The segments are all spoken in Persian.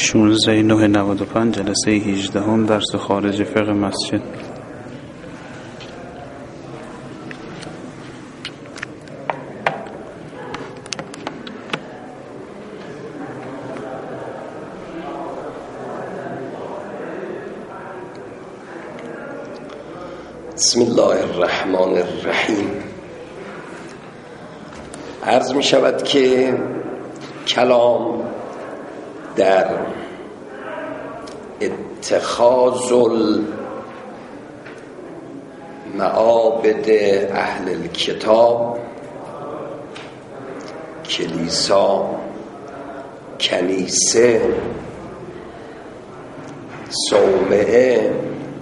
16/9/95 جلسه 18 درس خارج فقه مسجد. بسم الله الرحمن الرحیم. عرض می شود که کلام در اتخاذ المعابد اهل الکتاب، کلیسا، کنیسه، صومعه،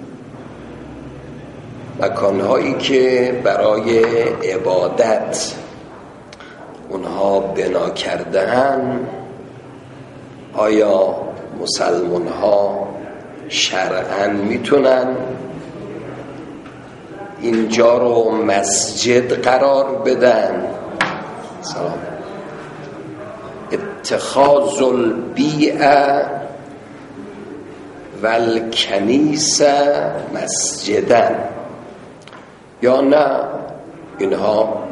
مکانهایی که برای عبادت اونها بنا کرده‌اند، آیا مسلمان ها شرعاً میتونن اینجا رو مسجد قرار بدن؟ سلام. اتخاذ البیع والکنیسه مسجدن، یا نه اینها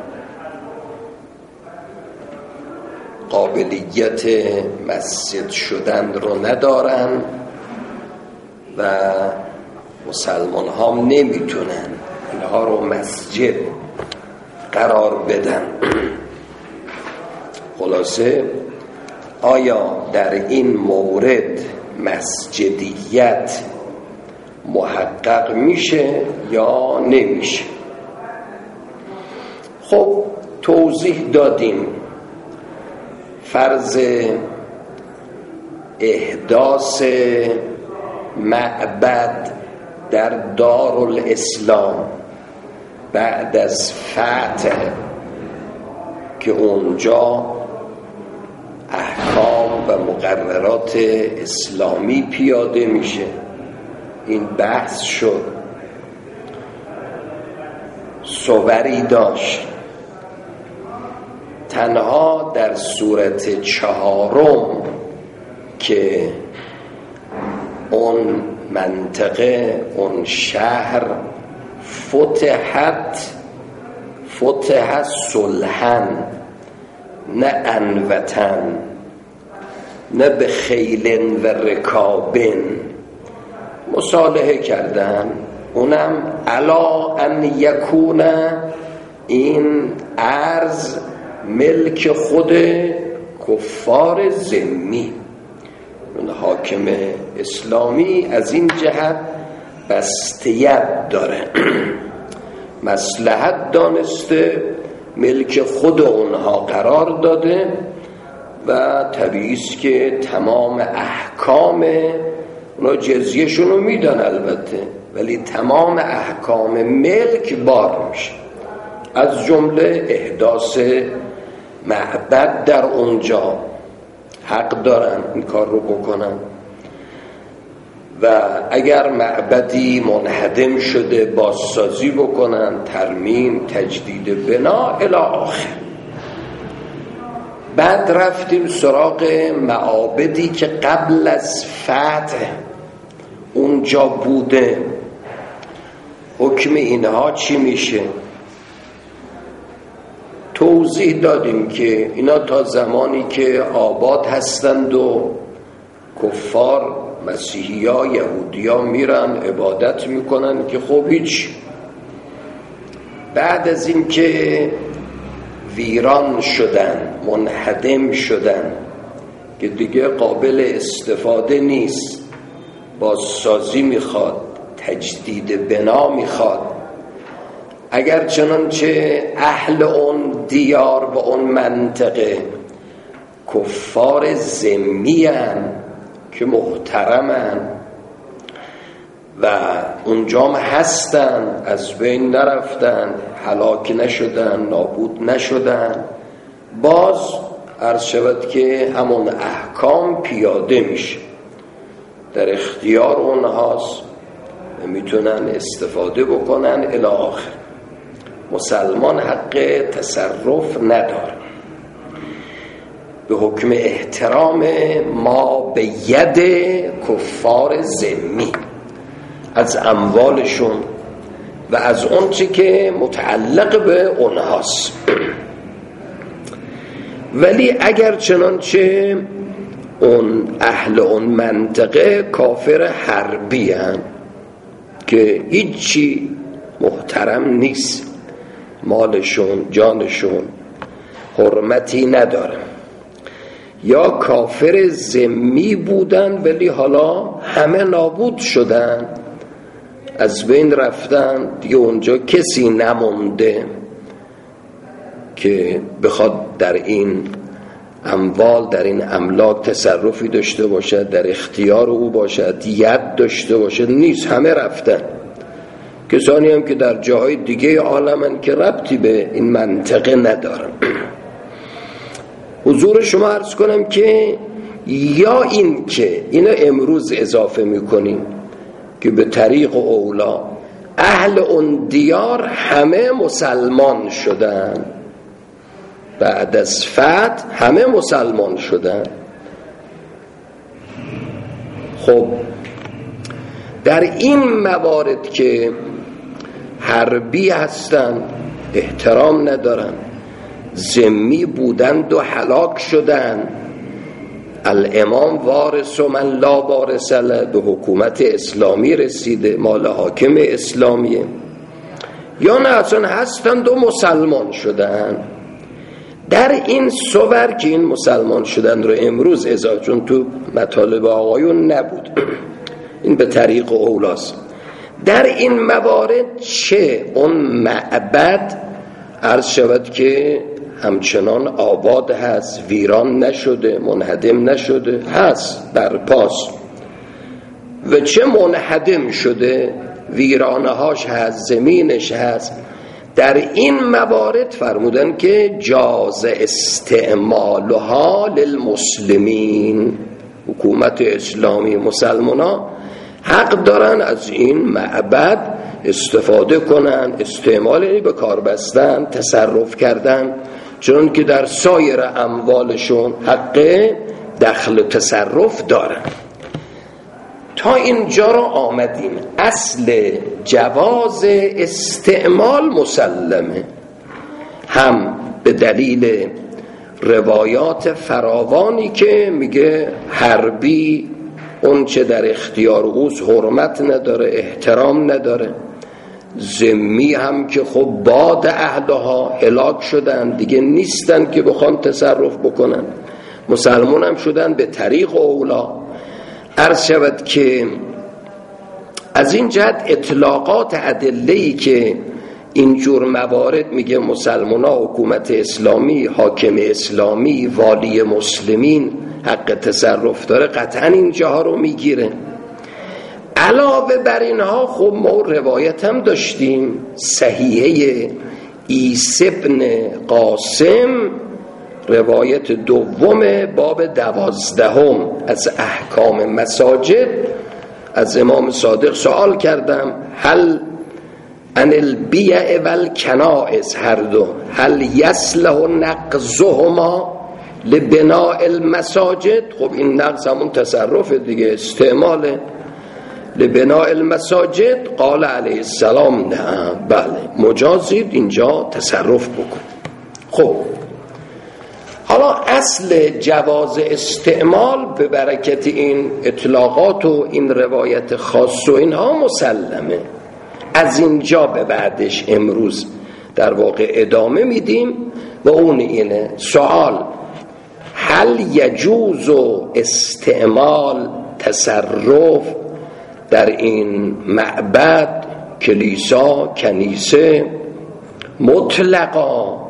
قابلیت مسجد شدن رو ندارن و مسلمان ها نمیتونن اینها رو مسجد قرار بدن. خلاصه آیا در این مورد مسجدیت محقق میشه یا نمیشه؟ خب توضیح دادیم فرض احداث معبد در دارالاسلام بعد از فتح که اونجا احکام و مقررات اسلامی پیاده میشه، این بحث شد، صوری داشت. تنها در صورت 4 که اون منطقه، اون شهر فتح صلحاً، نه انوتن، نه به خیل و رکابن، مصالحه کردن، اونم علا ان یکون این ارض ملک خود کفار ذمی. اون حاکم اسلامی از این جهت بستیت داره، مصلحت دانسته ملک خود اونها قرار داده و طبیعی است که تمام احکام اونا جزیه شونو میدن البته، ولی تمام احکام ملک بار میشه، از جمله احداث معبد در اونجا. حق دارن این کار رو بکنن و اگر معبدی منهدم شده بازسازی بکنن، ترمیم، تجدید بنا الی آخر. بعد رفتیم سراغ معابدی که قبل از فتح اونجا بوده، حکم اینها چی میشه؟ توضیح دادیم که اینا تا زمانی که آباد هستند و کفار، مسیحی ها، یهودی ها میرن عبادت میکنن که خب هیچ. بعد از این که ویران شدن، منهدم شدن که دیگه قابل استفاده نیست، بازسازی میخواد، تجدید بنا میخواد، اگر چنانچه اهل اون دیار و اون منطقه کفار ذمی هستند که محترمن و اونجام هستن، از بین نرفتن، هلاک نشدن، نابود نشدن، باز عرض شود که همون احکام پیاده میشه، در اختیار اونهاست، میتونن استفاده بکنن الی آخر. مسلمان حق تصرف نداره. به حکم احترام ما به ید کفار ذمی از اموالشون و از اون چی که متعلق به اونهاست. ولی اگر چنانچه اون اهل اون منطقه کافر حربی هن که هیچی محترم نیست، مالشون جانشون حرمتی نداره، یا کافر ذمی بودن ولی حالا همه نابود شدن، از بین رفتن، دیگه اونجا کسی نمونده که بخواد در این اموال، در این املاک تصرفی داشته باشد، در اختیار او باشد، ید داشته باشد، نیست، همه رفتن. کسانی هم که در جاهای دیگه عالمن که ربطی به این منطقه ندارن. حضور شما عرض کنم که یا این که اینو امروز اضافه میکنیم که به طریق اولا اهل اون دیار همه مسلمان شدن، بعد از فتح همه مسلمان شدن. خب در این موارد که حربی هستن، احترام ندارن، ذمی بودند و هلاک شدن، الامام وارث و من لا وارث له، به حکومت اسلامی رسیده، مال حاکم اسلامیه، یا نه اصلا هستند و مسلمان شدن. در این صور که این مسلمان شدن رو امروز اضافه، چون تو مطالب آقایون نبود، این به طریق اولاست، در این موارد چه اون معبد عرض شود که همچنان آباد هست، ویران نشده، منهدم نشده، هست، برپاست، و چه منهدم شده، ویرانه هاش هست، زمینش هست. در این موارد فرمودن که جاز استعمالها للمسلمین، حکومت اسلامی، مسلمان ها حق دارن از این معبد استفاده کنن، استعمال به کار بستن، تصرف کردن، چون که در سایر اموالشون حق دخل تصرف دارن. تا اینجا را آمدیم. اصل جواز استعمال مسلمه، هم به دلیل روایات فراوانی که میگه حربی اون چه در اختیار اوست حرمت نداره، احترام نداره، ذمی هم که خب بعد اهلها هلاک شدن، دیگه نیستن که بخوان تصرف بکنن، مسلمان هم شدن به طریق اولا. عرض شود که از این جهت اطلاقات ادله‌ای که اینجور موارد میگه مسلمان ها، حکومت اسلامی، حاکم اسلامی، والی مسلمین حق تصرف داره، قطعا اینجاها رو میگیره. علاوه بر اینها خب ما روایت هم داشتیم، صحیحه عیسی بن قاسم، روایت دوم باب 12 از احکام مساجد، از امام صادق سوال کردم هل ان البیع والکنائس، هر دو هل یصلح نقضهما لبناء المساجد؟ خب این نقض همون تصرف دیگه، استعماله، لبناء المساجد. قال علیه السلام نه، بله مجازید اینجا تصرف بکن. خب حالا اصل جواز استعمال به برکت این اطلاقات و این روایت خاص و اینها مسلمه. از اینجا به بعدش امروز در واقع ادامه میدیم و اون اینه سوال هل یجوز استعمال تصرف در این معبد، کلیسا، کنیسه مطلقا،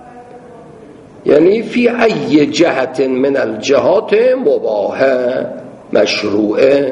یعنی فی ای جهت من الجهات مباحه مشروعه،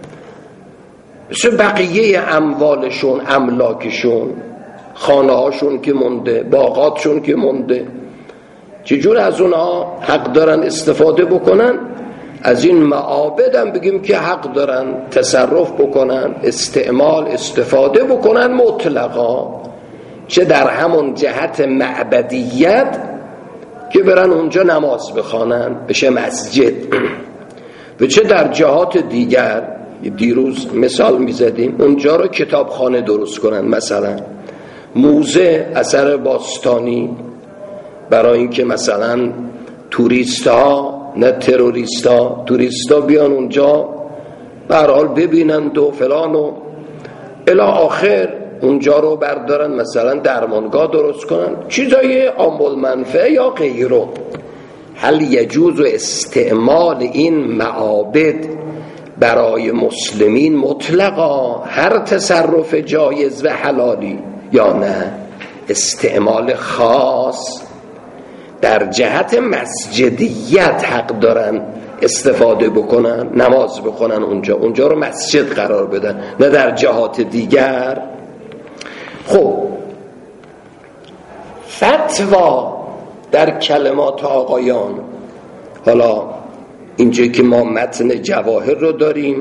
مثل بقیه اموالشون، املاکشون، خانه هاشون که مونده، باغاتشون که مونده، چجور از اونها حق دارن استفاده بکنن؟ از این معابد هم بگیم که حق دارن تصرف بکنن، استعمال، استفاده بکنن مطلقا، چه در همون جهت معبدیت که برن اونجا نماز بخوانن بشه مسجد. و چه در جهات دیگر، دیروز مثال میزدیم، اونجا رو کتابخانه درست کنن، مثلا موزه اثر باستانی، برای اینکه مثلا توریست‌ها، نه تروریست‌ها، توریست‌ها بیان اونجا به هر حال ببینند و فلان و الی آخر، اونجا رو بردارن مثلا درمانگاه درست کنن، چیزای عامل منفعه یا غیره. هل یجوز استعمال این معابد برای مسلمین مطلقا، هر تصرف جایز و حلالی، یا نه استعمال خاص در جهت مسجدیت حق دارن استفاده بکنن، نماز بخونن اونجا رو مسجد قرار بدن، نه در جهات دیگر؟ خب فتوا در کلمات آقایان، حالا اینجا که ما متن جواهر رو داریم،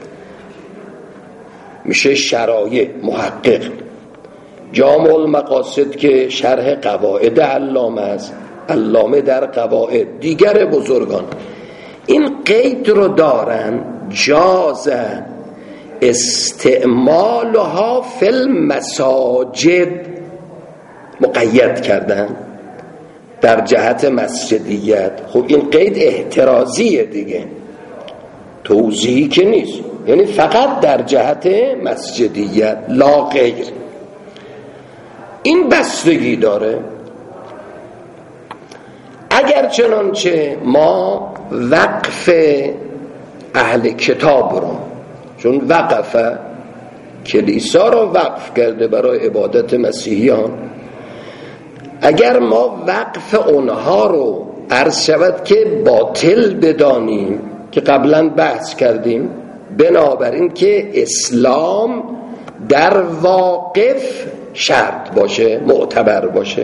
میشه شرایع محقق جامع المقاصد که شرح قواعد علامه است، علامه در قواعد دیگر بزرگان این قید رو دارن، جاز استعمالها فی المساجد، مقید کردن در جهت مسجدیت. خب این قید احترازیه دیگه، توضیحی که نیست، یعنی فقط در جهت مسجدیت لا غیر. این بستگی داره. اگر چنانچه ما وقف اهل کتاب رو، چون وقف کلیسا رو وقف کرده برای عبادت مسیحیان، اگر ما وقف اونها رو عرض شود که باطل بدانیم، که قبلا بحث کردیم، بنابراین که اسلام در واقف شرط باشه، معتبر باشه.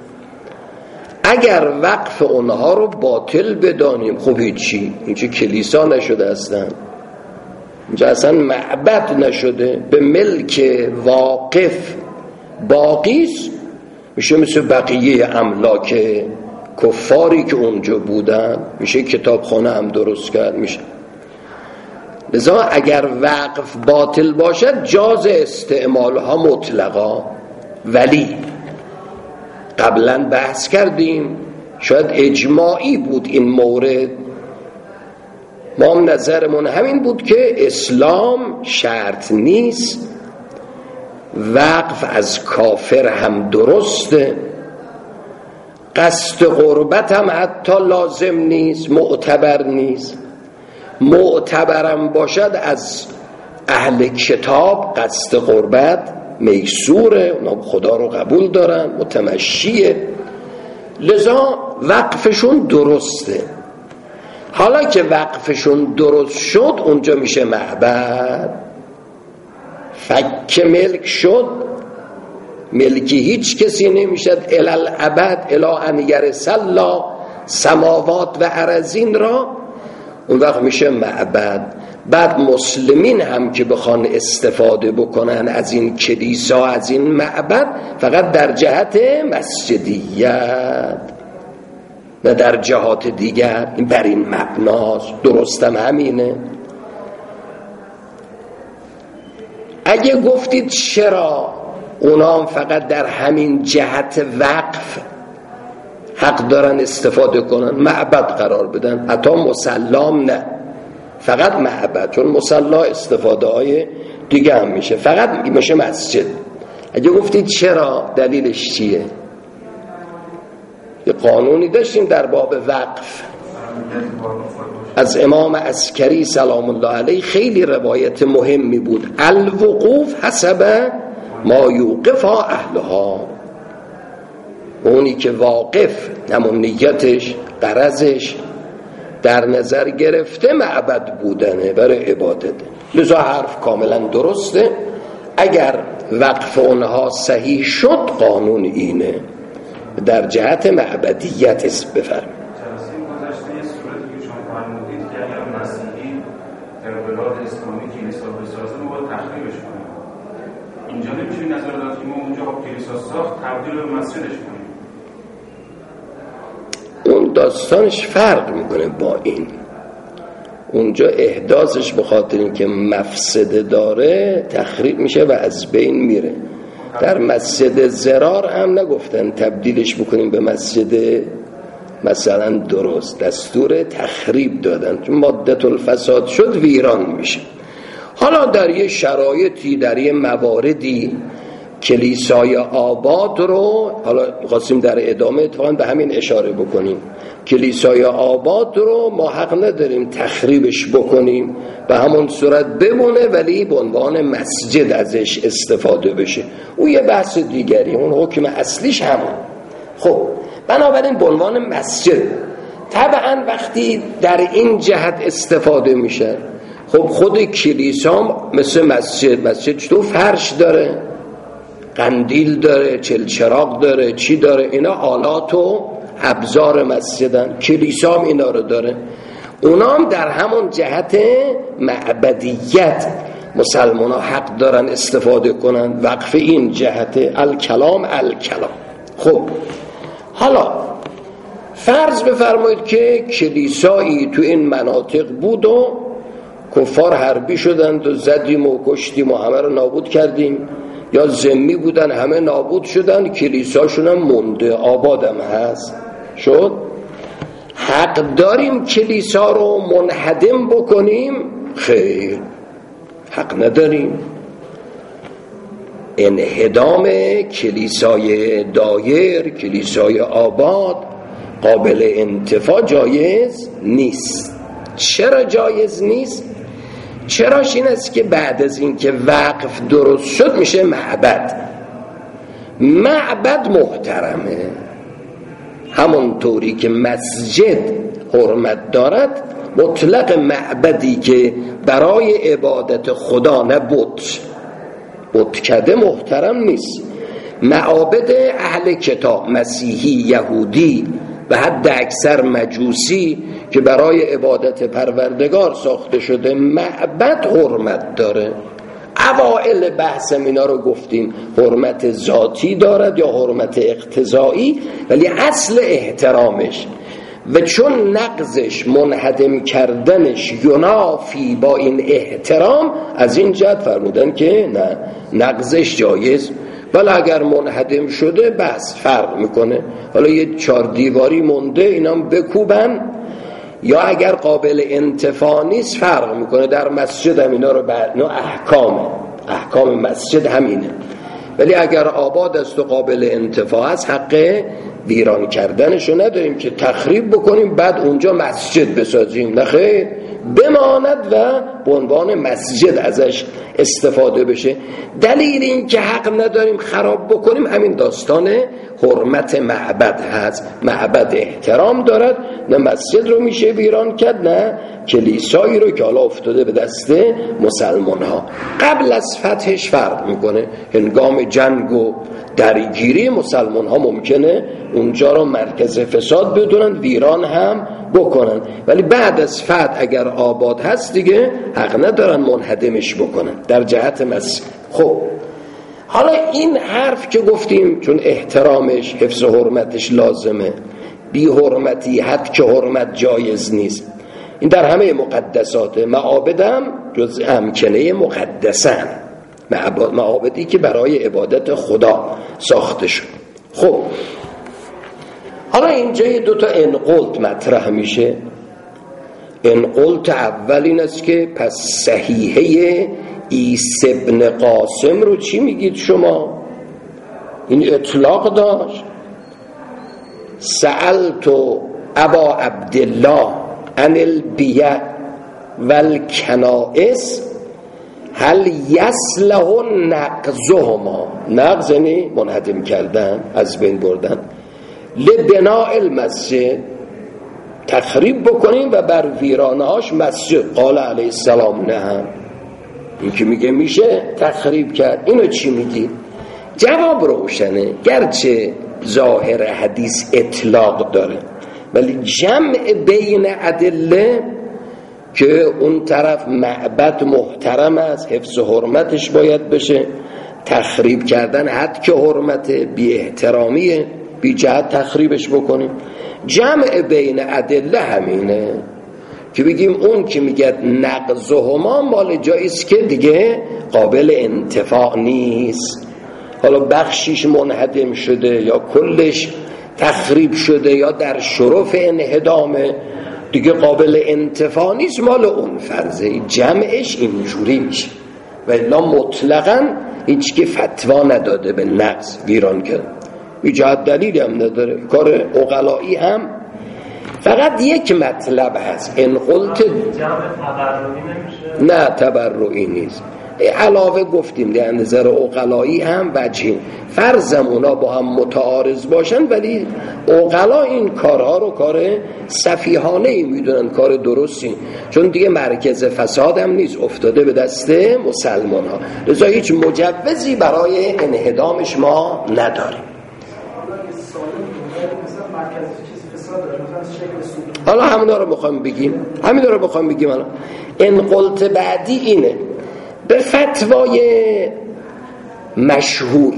اگر وقف اونها رو باطل بدانیم، خب هیچی، اینجا کلیسا نشده اصلا، اینجا اصلا معبد نشده، به ملک واقف باقیست، میشه مثل بقیه املاک کفاری که اونجا بودن، میشه کتابخانه هم درست کرد، میشه. لذا اگر وقف باطل باشد جاز استعمالها مطلقا، ولی قبلا بحث کردیم شاید اجماعی بود این مورد، ما هم نظرمون همین بود که اسلام شرط نیست، وقف از کافر هم درسته، قصد قربت هم حتی لازم نیست، معتبر نیست. معتبرم باشد از اهل کتاب قصد قربت میسوره، اونا خدا رو قبول دارن، متمشیه، لذا وقفشون درسته. حالا که وقفشون درست شد، اونجا میشه معبد، فک ملک شد، ملکی هیچ کسی نمیشد الالعبد الا ان یرث الله سماوات و ارضین را، اون وقت میشه معبد. بعد مسلمین هم که بخوان استفاده بکنن از این کلیسا، از این معبد، فقط در جهت مسجدیت، نه در جهات دیگر. این بر این مبناست، درستم همینه. اگه گفتید چرا اونا هم فقط در همین جهت وقف حق دارن استفاده کنن، معبد قرار بدن، حتی مسلام نه، فقط معبد، چون مسلا استفاده های دیگه هم میشه، فقط میشه مسجد. اگه گفتید چرا، دلیلش چیه؟ یه قانونی داشتیم در باب وقف از امام عسکری سلام الله علیه، خیلی روایت مهمی بود، الوقوف حسب ما یوقف اهلها، اونی که واقف همون نیتش، غرضش در نظر گرفته معبد بودنه برای عبادت، لذا حرف کاملا درسته. اگر وقف اونها صحیح شد، قانون اینه، در جهت معبدیت است. بفرمایید. اینجا نمیشه نظر داد که ما اونجا کلیسا ساخت تبدیل به مسجدش کنیم. داستانش فرق میکنه با این. اونجا احداثش به خاطر اینکه مفسده داره تخریب میشه و از بین میره. در مسجد زرار هم نگفتن تبدیلش بکنیم به مسجد مثلا درست، دستور تخریب دادن، چون مادة الفساد شد ویران میشه. حالا در یه شرایطی، در یه مواردی کلیسای آباد رو، حالا خواستیم در ادامه اتفاقا به همین اشاره بکنیم، کلیسای آباد رو ما حق نداریم تخریبش بکنیم، به همون صورت بمونه ولی به عنوان مسجد ازش استفاده بشه. اون یه بحث دیگری، اون حکم اصلیش همون. خب بنابراین به عنوان مسجد طبعا وقتی در این جهت استفاده میشه، خب خود کلیسا مثل مسجد چطور فرش داره، قندیل داره، چلچراغ داره، چی داره، اینا آلات و ابزار مسجدن. کلیسا هم اینا رو داره. اونا هم در همون جهت معبدیت مسلمان ها حق دارن استفاده کنن. وقف این جهت الکلام. خب حالا فرض بفرمایید که کلیسایی تو این مناطق بود و کفار حربی شدند و زدیم و کشتیم و همه رو نابود کردیم، یا ذمی بودن همه نابود شدن، کلیساشون هم مونده، آبادم هست شد. حق داریم کلیسا رو منهدم بکنیم؟ خیر، حق نداریم. انهدام کلیسای دایر، کلیسای آباد قابل انتفاع جایز نیست. چرا جایز نیست؟ چراش این است که بعد از این که وقف درست شد میشه معبد محترمه، همونطوری که مسجد حرمت دارد. مطلق معبدی که برای عبادت خدا نه بت کده محترم نیست. معابد اهل کتاب، مسیحی، یهودی و حد اکثر مجوسی که برای عبادت پروردگار ساخته شده، معبد حرمت داره. اوائل بحثم اینا رو گفتیم، حرمت ذاتی دارد یا حرمت اقتضایی، ولی اصل احترامش و چون نقضش، منهدم کردنش ینافی با این احترام، از این جهت فرمودن که نه، نقضش جایز. ولی اگر منهدم شده بس فرق میکنه، حالا یه 4 دیواری مونده اینام بکوبن، یا اگر قابل انتفاع نیست فرق میکنه. در مسجد هم اینا رو احکام مسجد همینه. ولی اگر آباد است و قابل انتفاع است، حق ویران کردنشو نداریم که تخریب بکنیم بعد اونجا مسجد بسازیم. نه خیر، بماند و به عنوان مسجد ازش استفاده بشه. دلیل این که حق نداریم خراب بکنیم همین داستان حرمت معبد هست. معبد احترام دارد، نه مسجد رو میشه ویران کرد، نه کلیسایی رو که حالا افتاده به دست مسلمان ها. قبل از فتحش فرق میکنه. هنگام جنگ و درگیری مسلمان ها ممکنه اونجا رو مرکز فساد بدونن، ویران هم بکنن، ولی بعد از فتح اگر آباد هست دیگه حق ندارن منهدمش بکنن در جهت مسجد. خب حالا این حرف که گفتیم چون احترامش، حفظ حرمتش لازمه، بی حرمتی حد که حرمت جایز نیست. این در همه مقدسات. معابدم جز امکنه مقدسن، معابدی که برای عبادت خدا ساخته شد. خب حالا اینجا 2 تا انقلت مطرح میشه. انقلت اول این است که پس صحیحه عیسی ابن قاسم رو چی میگید شما؟ این اطلاق داشت. سألت ابا عبدالله عن البیع والکنائس هل یصلح نقضهما. نقض یعنی منهدم کردن، از بین بردن. لبناء المسجد، تخریب بکنیم و بر ویرانهاش مسجد. قال علیه السلام نه. این که میگه میشه تخریب کرد. اینو چی میگی؟ جواب روشنه، گرچه ظاهر حدیث اطلاق داره ولی جمع بین ادله که اون طرف معبد محترم است، حفظ حرمتش باید بشه، تخریب کردن حد که حرمت بی احترامیه، بی جهت تخریبش بکنیم. جمع بین ادله همینه که بگیم اون که میگه نقضهما مال جاییست که دیگه قابل انتفاع نیست، حالا بخشیش منهدم شده یا کلش تخریب شده یا در شرف انهدامه، دیگه قابل انتفاع نیست، مال اون فرضه. جمعش اینجوری میشه و الا مطلقاً هیچ که فتوا نداده به نقض ویران کرد، ایجاد دلیلی هم نداره، کار عقلایی هم. فقط یک مطلب هست، ان قلت جمع تبرعی نمیشه؟ نه تبرعی نیست، علاوه گفتیم در نظر عقلایی هم وجهی، فرضم اونا با هم متعارض باشن ولی عقلا این کارها رو کار سفیهانه ای میدونن، کار درستی، چون دیگه مرکز فساد هم نیست، افتاده به دست مسلمان ها، لذا هیچ مجوزی برای انهدامش ما نداریم. حالا همینا رو بخوایم بگیم حالا ان قلت بعدی اینه، به فتوای مشهور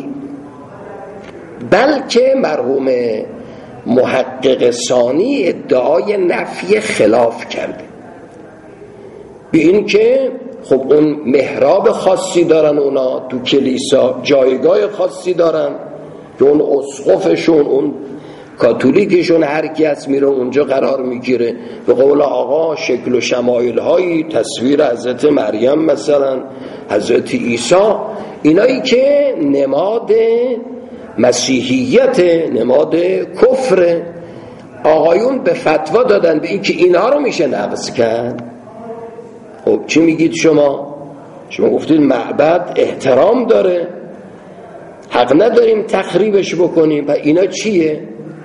بلکه مرحوم محقق ثانی ادعای نفی خلاف کرده، به این که خب اون محراب خاصی دارن، اونا تو کلیسا جایگاه خاصی دارن که اون اسقفشون، اون کاتولیکشون هر کی هست میره اونجا قرار میگیره، به قول آقا شکل و شمایل هایی، تصویر حضرت مریم مثلا، حضرت عیسی، اینایی که نماد مسیحیت، نماد کفر، آقایون به فتوا دادن به این که اینها رو میشه نقض کرد. خب چی میگید شما گفتید معبد احترام داره، حق نداریم تخریبش بکنیم، و اینا چیه؟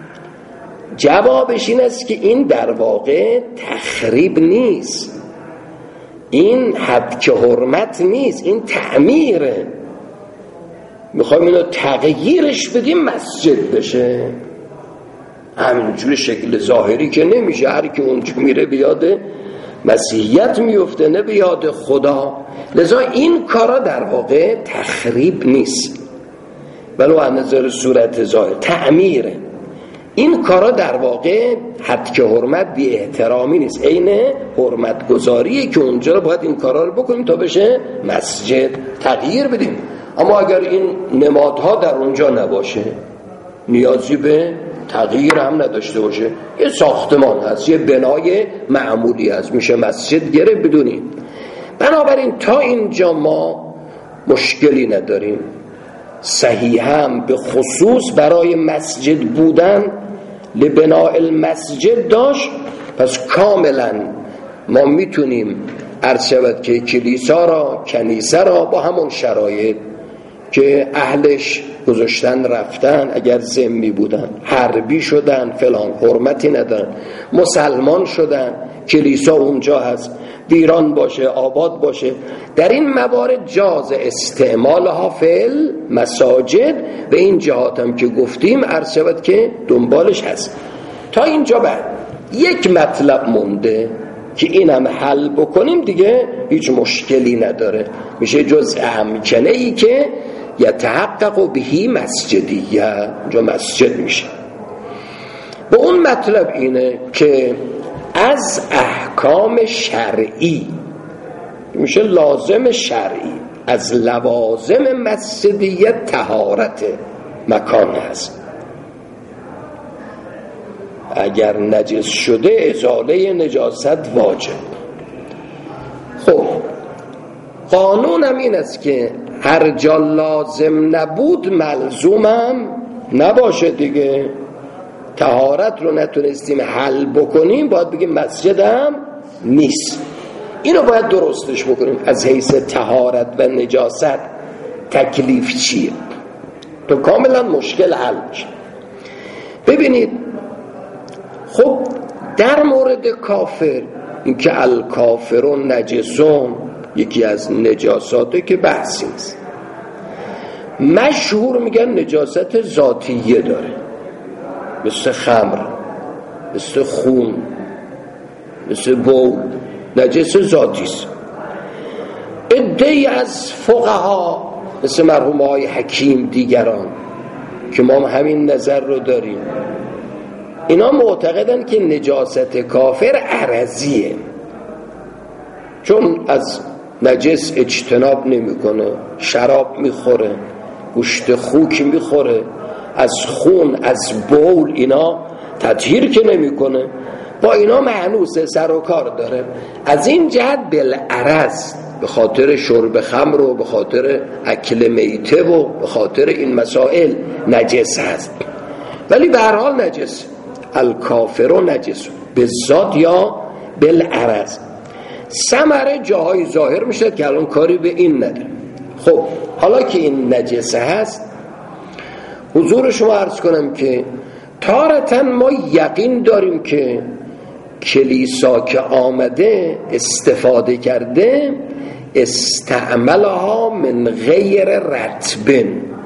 جوابش این است که این در واقع تخریب نیست، این حد که حرمت نیست، این تعمیره، میخوایم اینو تغییرش بدیم مسجد بشه. همینجور شکل ظاهری که نمیشه، هر کی اونجا میره بیاد مسیحیت میفته نه بیاد خدا، لذا این کارا در واقع تخریب نیست، ولو از نظر صورت ظاهر تعمیره. این کارا در واقع حد که حرمت بی احترامی نیست، عین حرمت گذاریه که اونجا رو باید این کارا رو بکنیم تا بشه مسجد، تغییر بدیم. اما اگر این نمادها در اونجا نباشه، نیازی به تغییر هم نداشته باشه، یه ساختمان هست، یه بنای معمولی هست، میشه مسجد گره بدونیم. بنابراین تا اینجا ما مشکلی نداریم، صحیحاً به خصوص برای مسجد بودن لبناء المسجد داشت، پس کاملا ما میتونیم عرض شود که کلیسا را، کنیسه را با همون شرایط که اهلش گذاشتن رفتن، اگر ذمی بودن، حربی شدن، فلان، حرمتی ندارن، مسلمان شدن، کلیسا اونجا هست، ویران باشه، آباد باشه، در این موارد جاز استعمالها فعل مساجد به این جهات هم که گفتیم عرض شود که دنبالش هست. تا اینجا بعد یک مطلب مونده که اینم حل بکنیم دیگه هیچ مشکلی نداره، میشه جز امکنه ای که یتحقق بهی مسجدیه، اونجا مسجد میشه. به اون مطلب اینه که از احکام شرعی میشه لازم شرعی، از لوازم مسجدیت طهارت مکان هست، اگر نجس شده ازاله نجاست واجب. خب قانون هم این است که هر جا لازم نبود ملزومم نباشه دیگه. طهارت رو نتونستیم حل بکنیم باید بگیم مسجد هم نیست. اینو باید درستش بکنیم از حیث طهارت و نجاست تکلیف چیه تو کاملا مشکل حل میشه. ببینید خب در مورد کافر اینکه الکافرون نجسون یکی از نجاساته که بحثی نیست، مشهور میگن نجاست ذاتیه داره، مثل خمر، مثل خون، مثل بول، نجس ذاتی است. عده‌ای از فقها مثل مرحوم آقای حکیم دیگران که ما همین نظر رو داریم، اینا معتقدن که نجاست کافر عرضیه، چون از نجس اجتناب نمیکنه، شراب میخوره، گوشت خوک میخوره، از خون از بول اینا تطهیر که نمیکنه، با اینا معنوسه، سر و کار داره. از این جهت بالعرض به خاطر شرب خمر و به خاطر اکل میته و به خاطر این مسائل نجس هست، ولی به هر حال نجس. الکافر نجس بالذات یا بالعرض. ثمره جاهای ظاهر میشه که الان کاری به این نداره. خب حالا که این نجس هست، حضور شما عرض کنم که تارتاً ما یقین داریم که کلیسا که آمده استفاده کرده استعملها من غیر رطب،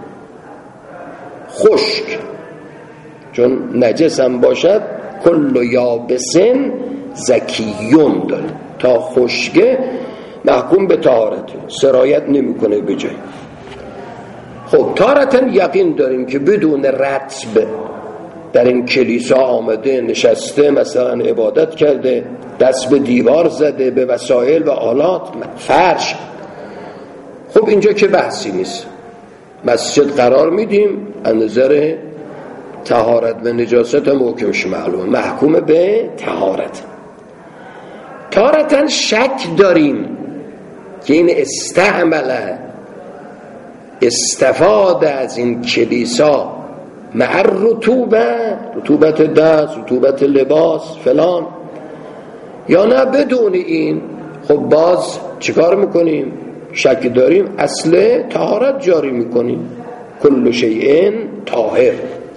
خشک، چون نجس هم باشد کل یابسن زکیون داره، تا خشکه محکوم به طهارت، سرایت نمیکنه به جای. خب تارتاً یقین داریم که بدون رطب در این کلیسا آمده نشسته، مثلا عبادت کرده، دست به دیوار زده، به وسایل و آلات، فرش. خب اینجا که بحثی نیست، مسجد قرار میدیم، از نظر طهارت و نجاست هم حکمش معلومه، محکوم به طهارت. تارتاً شک داریم که این استفاده از این کلیسا مع رطوبت دست، رطوبت لباس فلان، یا نه بدون این. خب باز چیکار میکنیم؟ شک داریم، اصل طهارت جاری میکنیم، کل شیء طاهر.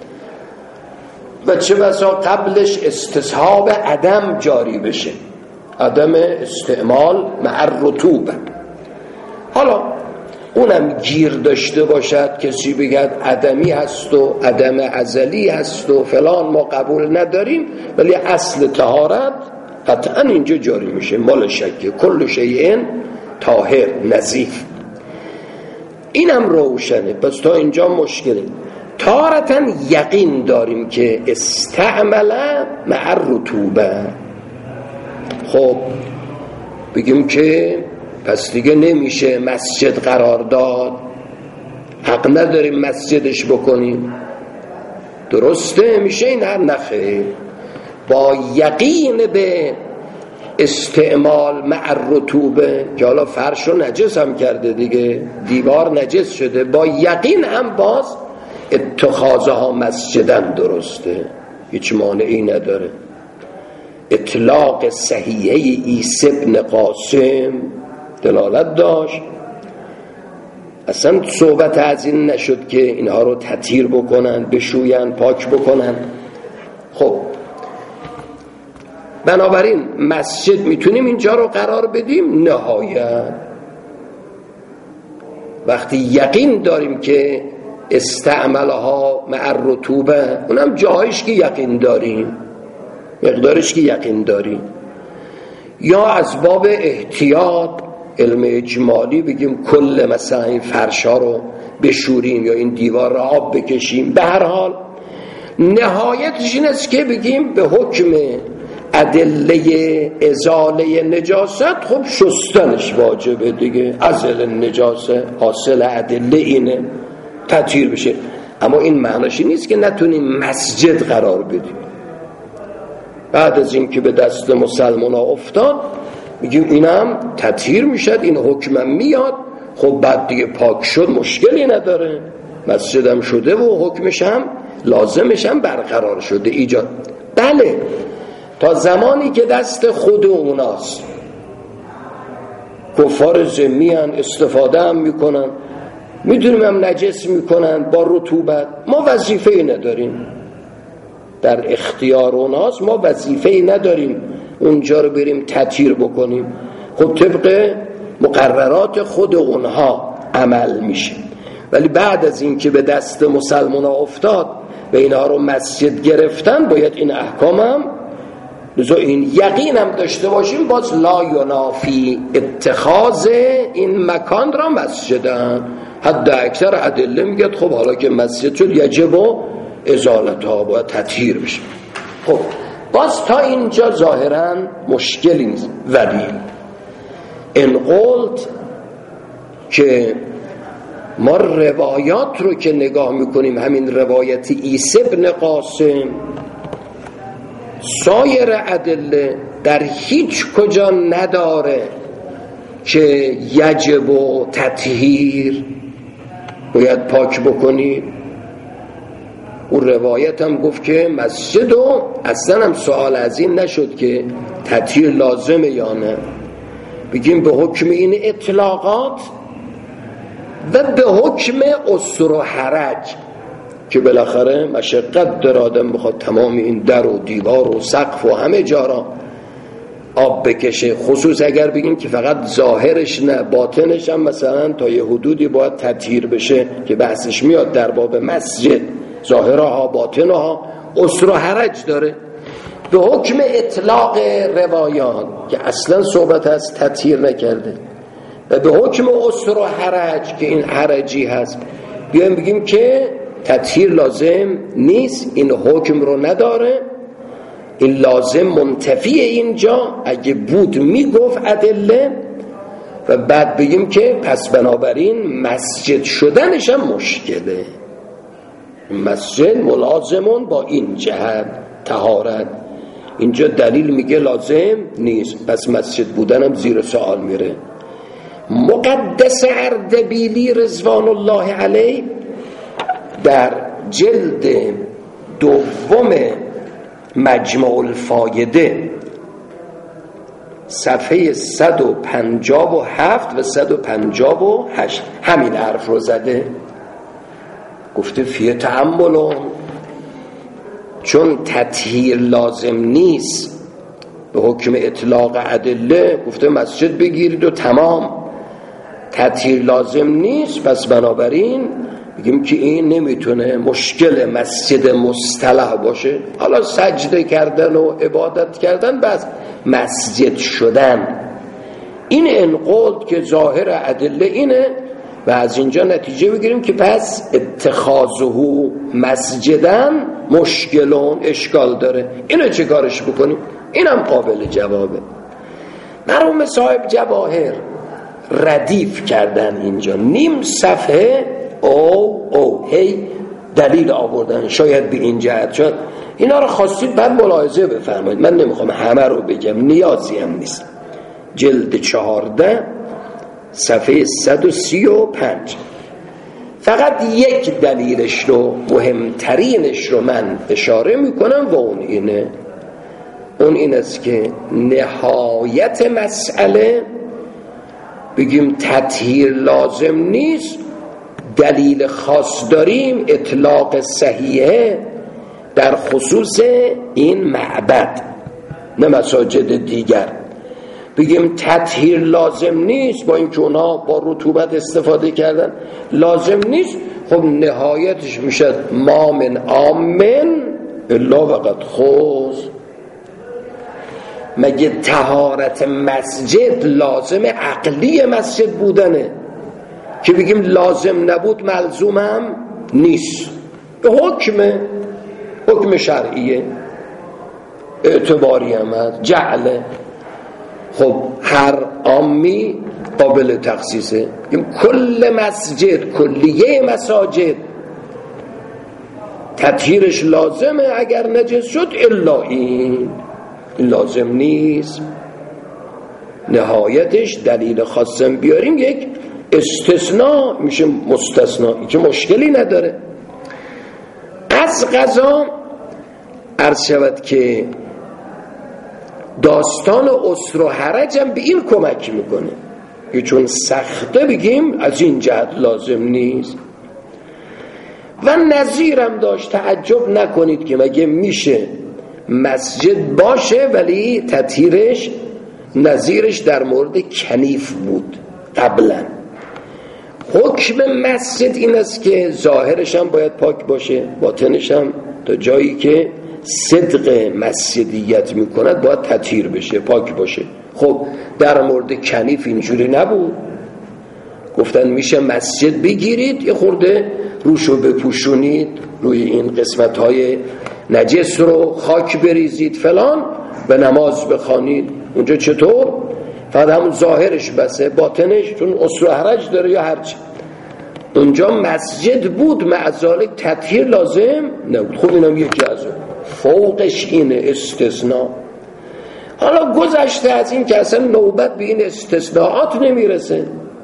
و چه بسا قبلش استصحاب عدم جاری بشه، عدم استعمال مع رطوبه. حالا اونم گیر داشته باشد، کسی بگد عدمی هست و عدم ازلی هست و فلان، ما قبول نداریم، ولی اصل طهارت قطعا اینجا جاری میشه، مال شکه، کل شیء طاهر نظیف. اینم روشنه. پس تا اینجا مشکله. تارتاً یقین داریم که استعمل مع رطوبه. خب بگیم که پس دیگه نمیشه مسجد قرار داد، حق نداریم مسجدش بکنیم، درسته؟ میشه این هر نخه. با یقین به استعمال مع رطوبه، که حالا فرش رو نجس هم کرده دیگه، دیوار نجس شده، با یقین هم باز اتخاذها مسجدن درسته، هیچ مانعی نداره. اطلاق صحیحه عیسی ابن قاسم دلالت داشت، اصلا صحبت از این نشد که اینها رو تطهیر بکنن، بشوین، پاک بکنن. خب بنابراین مسجد میتونیم اینجا رو قرار بدیم نهایت وقتی یقین داریم که استعملها مع رطوبه، اونم جاهایش که یقین داریم، مقدارش که یقین داریم، یا از باب احتیاط علم اجمالی بگیم کل مثلا این فرشا رو بشوریم یا این دیوار رو آب بکشیم. به هر حال نهایتش این است که بگیم به حکم ادله ازاله نجاست، خب شستنش واجبه دیگه، ازل نجاسه، حاصل ادله اینه، تطهیر بشه. اما این معناش نیست که نتونیم مسجد قرار بدیم. بعد از این که به دست مسلمان ها افتاد میگیم اینم تطهیر میشد، این حکمم میاد، خب بعد دیگه پاک شد، مشکلی نداره، مسجدم شده و حکمش هم لازمش هم برقرار شده ایجاد. بله تا زمانی که دست خود اوناست، کفار ذمی ان، استفاده هم میکنن، میدونیم هم نجس میکنن با رطوبت، ما وظیفه‌ای نداریم، در اختیار اوناست، ما وظیفه‌ای نداریم اونجا رو بریم تطهیر بکنیم. خب طبق مقررات خود اونها عمل میشه. ولی بعد از این که به دست مسلمان ها افتاد و اینها رو مسجد گرفتن، باید این احکام هم لذا این یقین هم داشته باشیم، باز لا ینافی اتخاذ این مکان را مسجدن. حد اکثر ادله میگه خب حالا که مسجد شد یجب و ازالتها باید تطهیر بشه. خب باز تا اینجا ظاهراً مشکلی نیست، ولی این قلت که ما روایات رو که نگاه میکنیم، همین روایت عیسی بن قاسم، سایر ادله در هیچ کجا نداره که یجب و تطهیر باید پاک بکنی. اون روایت هم گفت که مسجد و اصلا هم سوال از این نشد که تطهیر لازمه یا نه. بگیم به حکم این اطلاقات و به حکم اسر و حرج که بالاخره مشقت در آدم بخواد تمام این در و دیوار و سقف و همه جا را آب بکشه، خصوص اگر بگیم که فقط ظاهرش نه باطنش هم مثلا تا یه حدودی باید تطهیر بشه که بحثش میاد در باب مسجد، ظاهرها باطنها اسر و حرج داره. به حکم اطلاق روایات که اصلا صحبت از تطهیر نکرده و به حکم اسر و حرج که این حرجی هست، بیایم بگیم که تطهیر لازم نیست، این حکم رو نداره، این لازم منتفی اینجا اگه بود میگفت ادله، و بعد بگیم که پس بنابراین مسجد شدنش هم مشکله، مسجد ملازمون با این جهت طهارت. اینجا دلیل میگه لازم نیست، پس مسجد بودنم زیر سوال میره. مقدس اردبیلی رضوان الله علیه در جلد دوم مجمع الفایده صفحه 157 و 158 همین حرف رو زده، گفته فیه تأملون، چون تطهیر لازم نیست به حکم اطلاق ادله، گفته مسجد بگیرید و تمام، تطهیر لازم نیست، پس بنابراین بگیم که این نمیتونه مشکل مسجد مصطلح باشه. حالا سجده کردن و عبادت کردن بس مسجد شدن، این انقاد که ظاهر ادله اینه و از اینجا نتیجه بگیریم که پس اتخاذه مسجدن مشکلون، اشکال داره. اینو چه کارش بکنیم؟ اینم قابل جوابه. مرحوم صاحب جواهر ردیف کردن اینجا نیم صفحه هی دلیل آوردن، شاید به این جهت شد. اینا رو خواستید بعد ملاحظه بفرمایید، من نمیخوام همه رو بگم، نیازی هم نیست. جلد 14 صفحه 135 فقط یک دلیلش رو، مهمترینش رو من اشاره میکنم و اون این است که نهایت مسئله بگیم تطهیر لازم نیست، دلیل خاص داریم اطلاق صحیحه در خصوص این معبد نه مساجد دیگر. بگیم تطهیر لازم نیست با اینکه اونا با رطوبت استفاده کردن، لازم نیست، خب نهایتش میشه ما من آمن الا وقد خص. مگه طهارت مسجد لازم عقلی مسجد بودنه که بگیم لازم نبود ملزوم هم نیست، به حکم شرعیه، اعتباری هم هست، جعله. خب هر عامی قابل تخصیصه، کل مسجد، کلیه مساجد تطهیرش لازمه، اگر نجس شد الا این لازم نیست. نهایتش دلیل خاصم بیاریم یک استثناء میشه مستثنا، هیچ مشکلی نداره. از قضا عرض شود که داستان اسر و حرج هم به این کمک میکنه که چون سخته بگیم از این جهت لازم نیست. و نظیرم داشت، تعجب نکنید که مگه میشه مسجد باشه ولی تطهیرش نظیرش در مورد کنیف بود قبلا. حکم مسجد این است که ظاهرش هم باید پاک باشه، باطنش هم تا جایی که صدق مسجدیت میکند باید تطهیر بشه، پاک باشه. خب در مورد کنیف اینجوری نبود، گفتن میشه مسجد بگیرید یه خورده روشو بپوشونید، روی این قسمت‌های نجس رو خاک بریزید فلان به نماز بخوانید. اونجا چطور؟ فقط همون ظاهرش بسه، باطنش چون اصل و حرج داره یا هرچی. اونجا مسجد بود، مع ذالک تطهیر لازم نبود. خب اینم یکی از اون فوقش اینه استثناء. حالا گذشته از این که اصلا نوبت به این استثناءات نمیرسه،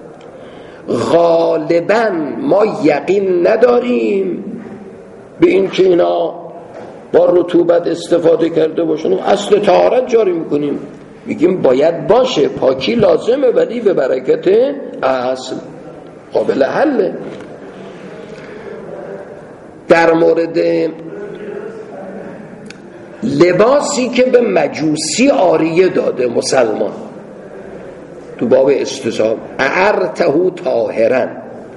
غالبا ما یقین نداریم به این که اینا با رطوبت استفاده کرده باشن، اصل طهارت جاری میکنیم، میگیم باید باشه، پاکی لازمه، ولی به برکت اصل قابل حله. در مورد لباسی که به مجوسی عاریه داده مسلمان تو باب استصحاب، اعرته طاهرا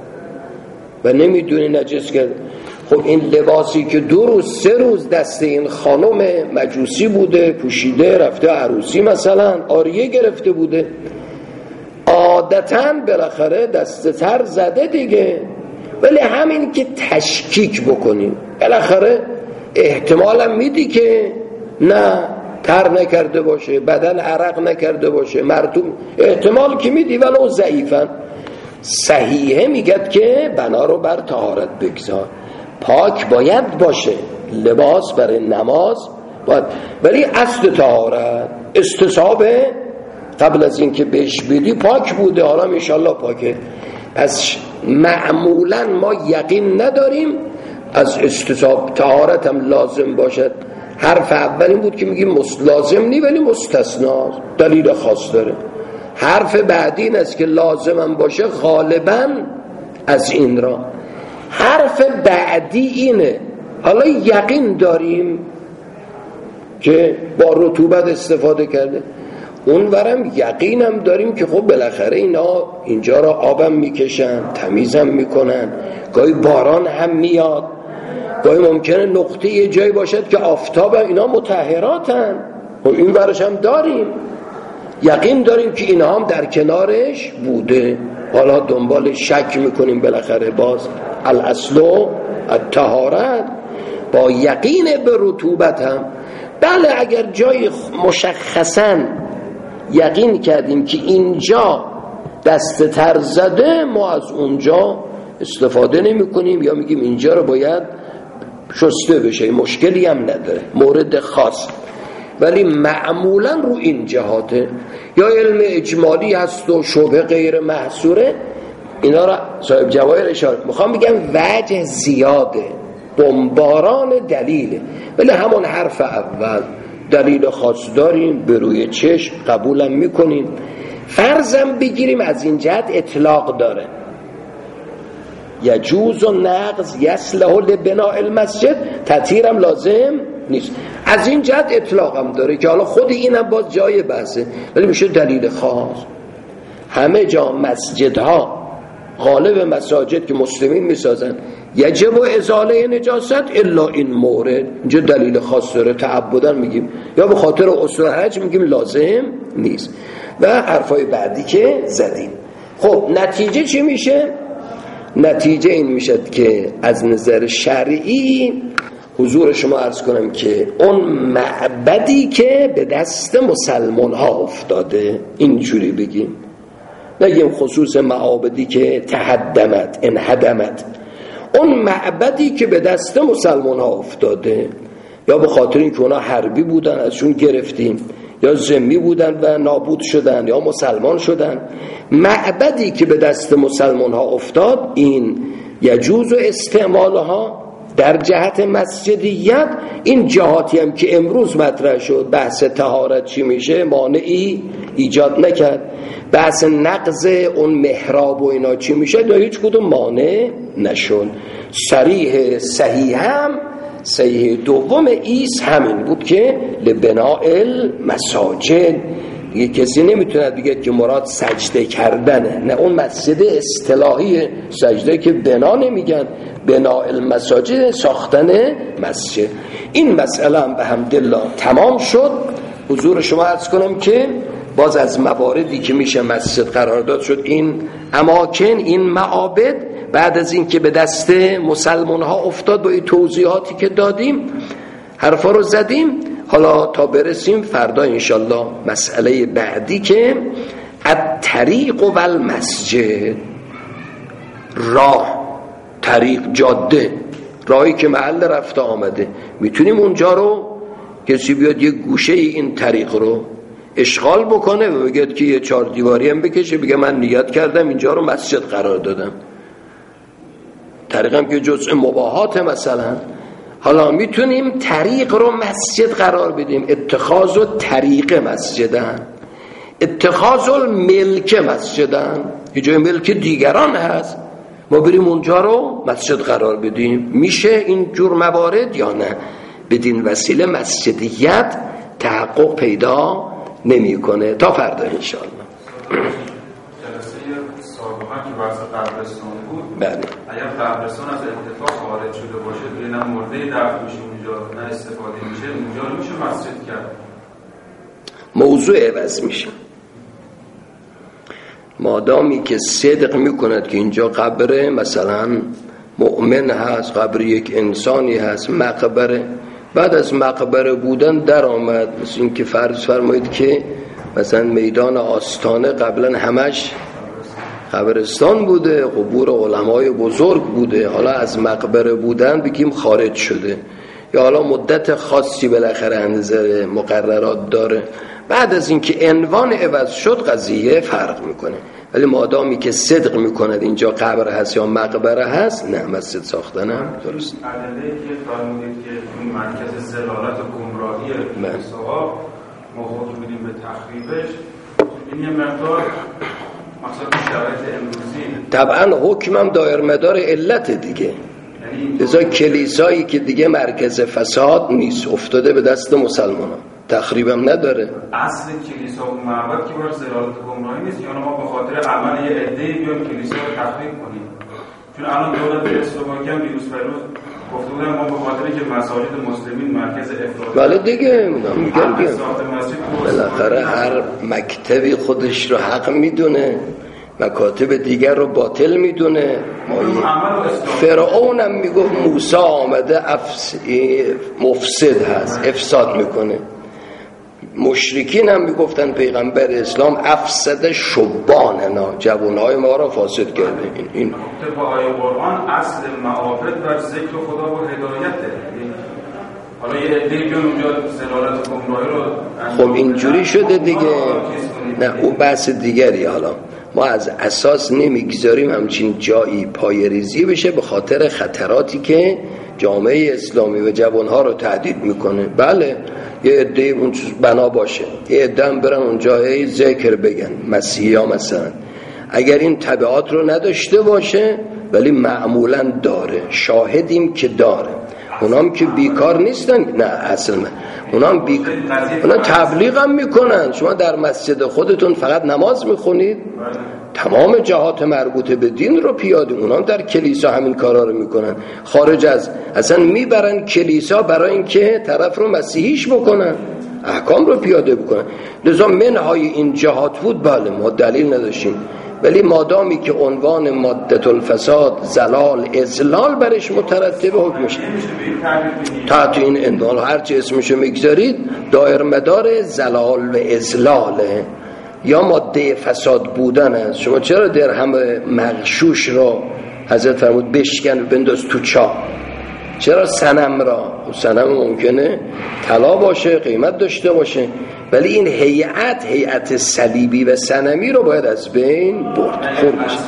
و نمیدونی نجس کرده، خب این لباسی که 2 روز 3 روز دست این خانم مجوسی بوده، پوشیده رفته عروسی مثلا، عاریه گرفته بوده، عادتاً بالاخره دست تر زده دیگه، ولی همین که تشکیک بکنیم بالاخره احتمالا میدی که نه تر نکرده باشه، بدن عرق نکرده باشه، مرطوب، احتمال که میدی ولو ضعیفاً. صحیحه میگد که بنا رو بر طهارت بگذار، پاک باید باشه، لباس برای نماز باید، ولی اصل طهارت استصحاب قبل از این که بهش بدی پاک بوده، حالا انشالله پاکه. پس معمولا ما یقین نداریم از استصحاب طهارت هم لازم باشد. حرف اول این بود که میگیم لازم نی ولی مستثنا، دلیل خاص داره. حرف بعدی این است که لازم هم باشه غالبا از این را. حرف بعدی اینه حالا یقین داریم که با رطوبت استفاده کرده، اونورم یقینم داریم که خب بالاخره اینا اینجا را آبم میکشن، تمیزم میکنن، گاهی باران هم میاد، گاهی ممکنه نقطه یه جایی باشد که آفتاب اینا مطهراتن، خب این ورش هم داریم، یقین داریم که اینا هم در کنارش بوده. حالا دنبال شک میکنیم، بالاخره باز الاصل الطهارت، با یقین به رطوبت هم بله اگر جای مشخصاً یقین کردیم که اینجا دست تر زده، ما از اونجا استفاده نمی کنیم یا میگیم اینجا رو باید شسته بشه، مشکلی هم نداره، مورد خاص. ولی معمولا رو این جهاته، یا علم اجمالی هست و شبه غیر محصوره، اینا را صاحب جواهر اشاره میخوام بگم وجه زیاده، بمباران دلیله، ولی همون حرف اول دلیل خاص داریم، به روی چشم قبولم میکنیم. فرضم بگیریم از این جهت اطلاق داره، یجوز و نقض یصلح لبناء المسجد، تطهیرم لازم نیست، از این جهت اطلاق هم داره که حالا خود اینم باز جای بحثه، ولی میشه دلیل خاص. همه جا مسجدها، غالب مساجد که مسلمین میسازن، یجب و ازاله نجاست الا این مورد، اینجا دلیل خاص داره، تعبدن میگیم، یا به خاطر اصل و حرج میگیم لازم نیست. و حرفای بعدی که زدیم. خب نتیجه چی میشه؟ نتیجه این میشه که از نظر شرعی حضور شما عرض کنم که اون معبدی که به دست مسلمان ها افتاده، اینجوری بگیم، نگیم خصوص معابدی که تهدمت انهدمت، اون معبدی که به دست مسلمان ها افتاده، یا به خاطر این که اونا حربی بودن ازشون گرفتیم، یا ذمی بودن و نابود شدن، یا مسلمان شدن، معبدی که به دست مسلمان ها افتاد، این یجوز و استعمالها در جهت مسجدیت. این جهاتی هم که امروز مطرح شد، بحث طهارت چی میشه، مانعی ایجاد نکرد. بحث نقض اون محراب و اینا چی میشه، در هیچ کدوم مانع نشد. صریح صحیح هم صحیح دوم ایس همین بود که لبناء المساجد، یه کسی نمیتونه بگه که مراد سجده کردنه، نه، اون مسجد اصطلاحی سجده که بنا نمیگن، بناء المساجد ساختن مسجد. این مسئله هم به حمدالله تمام شد. حضور شما عرض کنم که باز از مواردی که میشه مسجد قرار داد شد این اماکن، این معابد بعد از این که به دست مسلمان ها افتاد با این توضیحاتی که دادیم، حرفا رو زدیم. حالا تا برسیم فردا انشالله مسئله بعدی که الطریق و المسجد، راه، طریق، جاده، راهی که محل رفته آمده، میتونیم اونجا رو کسی بیاد یک گوشه این طریق رو اشغال بکنه و بگه که یه 4 دیواری هم بکشه بگه من نیت کردم اینجا رو مسجد قرار دادم. طریق هم که جزء مباحات مثلا. حالا میتونیم طریق رو مسجد قرار بدیم. اتخاذ و طریق مسجدن، اتخاذ الملک مسجدن، یه جای ملک دیگران هست ما بریم اونجا رو مسجد قرار بدیم. میشه این جور موارد یا نه؟ بدین وسیله مسجدیت تحقق پیدا نمیکنه. تا فردا انشاءالله. جلسه سابقا که بحث قبرستان بود، بله، اگر قبرستان از اتفاق خارج شده باشه دیگه نه مرده دفن میشه اونجا نه استفاده میشه، اونجا رو میشه مسجد کرد. موضوع عوض میشه. مادامی که صدق میکند که اینجا قبر مثلا مؤمن هست، قبر یک انسانی هست، مقبره، بعد از مقبره بودن در آمد، مثل این که فرض فرمایید که مثلا میدان آستانه قبلا همش قبرستان بوده، قبور علمای بزرگ بوده، حالا از مقبره بودن بگیم خارج شده، یا حالا مدت خاصی بالاخره اندازه مقررات داره، بعد از اینکه عنوان عوض شد قضیه فرق میکنه. ولی مادامی که صدق میکند اینجا قبر هست یا مقبره هست، نه مسجد ساختنم درست. ادله که فرمودید که این مرکز ضلالت و گمراهی کلیساها ما حکم میدیم به تخریبش، این یه مقدار مثلا شرایط امروزی طبعا حکمم دایر مدار علت دیگه. لذا کلیسایی که دیگه مرکز فساد نیست، افتاده به دست مسلمانان، تخریبم نداره. اصل کلیسا و معبد که باید ضلالت و گمراهی نیست، یا ما به خاطر عمل یه عده‌ای بیایم کلیسا رو تخریب کنیم. چون الان دولت اسلواکی هم دیروز فروز گفته بودن ما به خاطر که مساجد مسلمین مرکز افراطی، بله دیگه میگم بالاخره هر مکتبی خودش رو حق میدونه، مکاتب دیگر رو باطل میدونه. فرعون هم میگفت موسی آمده مفسد هست، افساد میکنه. مشرکین هم میگفتن پیغمبر اسلام افسد شباننا، جوانهای ما را فاسد کرده. این طبق آیه قرآن اصل معابد بر ذکر خدا و هدایته. حالا یه عده‌ای بیان اونجا ضلالت و گمراهی رو خب اینجوری شده دیگه. نه اون بحث دیگری. حالا ما از اساس نمیگذاریم همچین جایی پایه‌ریزی بشه به خاطر خطراتی که جامعه اسلامی و جوانها رو تهدید میکنه. بله یه عده اون چیز بنا باشه، یه عده هم برن اونجا ذکر بگن، مسیحی ها مثلا، اگر این تبعات رو نداشته باشه ولی معمولا داره، شاهدیم که داره. اونام که بیکار نیستن، نه اصلا اونام اونا تبلیغ هم میکنن. شما در مسجد خودتون فقط نماز میخونید، تمام جهات مربوطه به دین رو پیاده. اونام در کلیسا همین کارا رو میکنن، خارج از اصلا میبرن کلیسا برای اینکه طرف رو مسیحیش بکنن، احکام رو پیاده بکنن. لذا منهای این جهات بود بله ما دلیل نداشتیم، ولی مادامی که عنوان ماده الفساد زلال ازلال برش مترتبه حکمش تحت این عنوان هرچی اسمشو میگذارید دایر مدار زلال و ازلاله یا ماده فساد بودن است. شما چرا درهم مغشوش را حضرت فرمود بشکن بنداز تو چاه؟ چرا صنم را؟ صنم ممکنه طلا باشه، قیمت داشته باشه، ولی این هیئت صلیبی و صنمی رو باید از بین برد. خور بشه.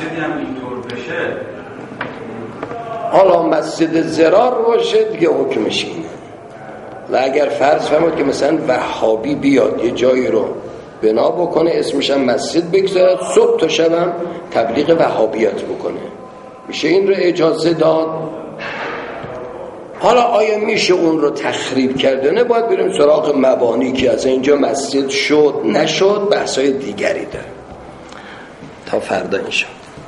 حالا مسجد زرار باشه دیگه حکمش اینه. و اگر فرض فرمود که مثلا وهابی بیاد یه جایی رو بنا بکنه اسمش هم مسجد بگذارد، صبح تا شبم تبلیغ وهابیت بکنه، میشه این رو اجازه داد؟ حالا آیا میشه اون رو تخریب کرده؟ نه، باید بریم سراغ مبانی که از اینجا مسجد شد نشد، بحثای دیگری داره. تا فردا انشاءالله.